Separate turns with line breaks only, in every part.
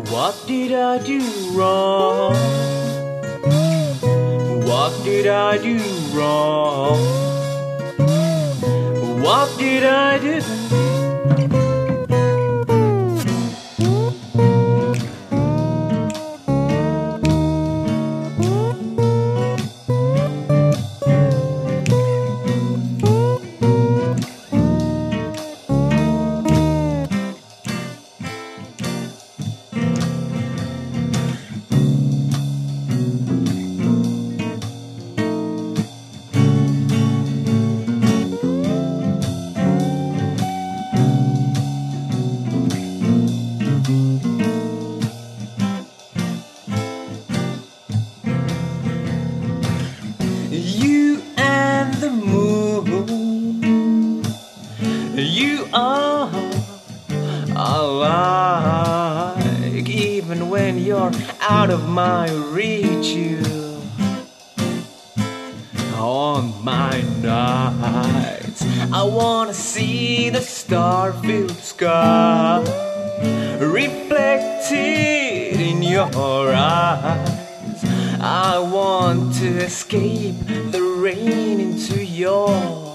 What did I do wrong? What did I do wrong? What did I do? You and the moon, you are alike. Even when you're out of my reach, you on my nights. I wanna see the star-filled sky reflected in your eyes. I want to escape the rain into your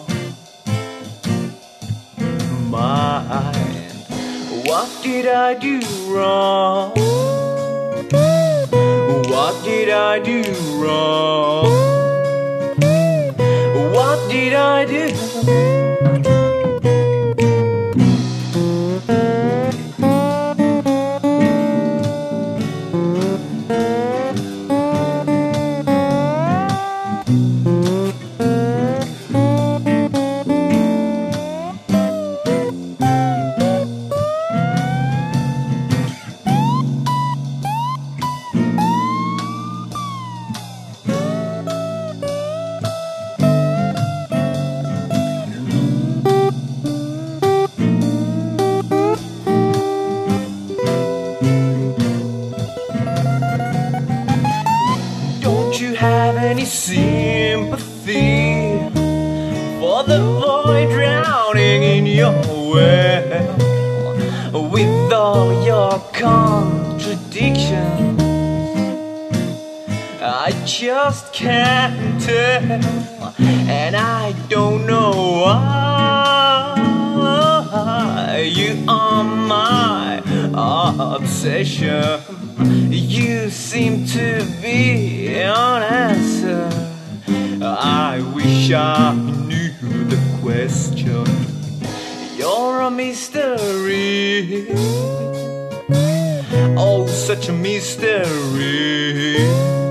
mind. What did I do wrong? What did I do wrong? What did I do? Don't you have any sympathy for the boy drowning in your well? With all your contradictions, I just can't tell, and I don't know why. You are my obsession. You seem to be an answer. I wish I knew the question. You're a mystery. Oh, such a mystery.